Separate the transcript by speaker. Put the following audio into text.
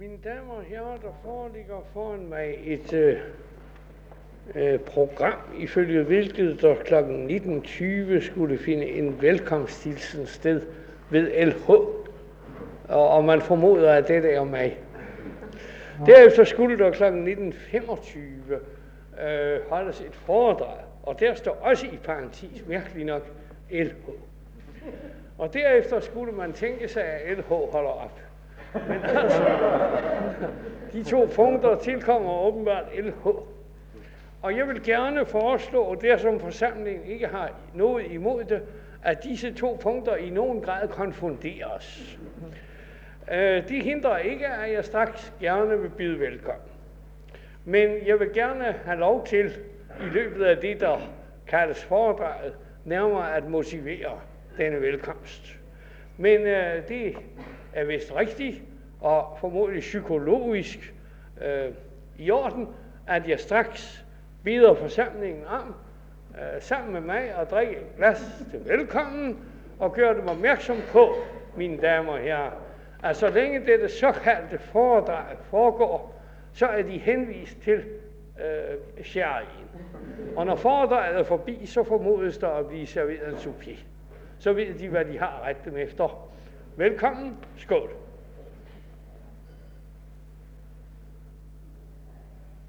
Speaker 1: Mine damer og herrer, der foreligger foran mig et program, ifølge hvilket der kl. 19.20 skulle finde en velkomsthilsen sted ved LH, og man formoder, at dette er mig. Derefter skulle der kl. 19.25 holdes et foredrag, og der står også i parentes, mærkeligt nok, LH. Og derefter skulle man tænke sig, at LH holder op. Men altså, de to punkter tilkommer åbenbart LH. Og jeg vil gerne foreslå, der som forsamlingen ikke har noget imod det, at disse to punkter i nogen grad konfunderes. Det hindrer ikke, at jeg straks gerne vil byde velkommen. Men jeg vil gerne have lov til, i løbet af det, der kaldes foredraget, nærmere at motivere denne velkomst. Men det er vist rigtigt, og formodentlig psykologisk i orden, at jeg straks beder forsamlingen om, sammen med mig, at drikke et glas til velkommen, og gøre dem opmærksom på, mine damer og herrer, at så længe dette såkaldte foredrag foregår, så er de henvist til sherrien. Og når foredraget er forbi, så formodes der at blive serveret en souper. Så ved de, hvad de har ret dem efter. Velkommen. Skål.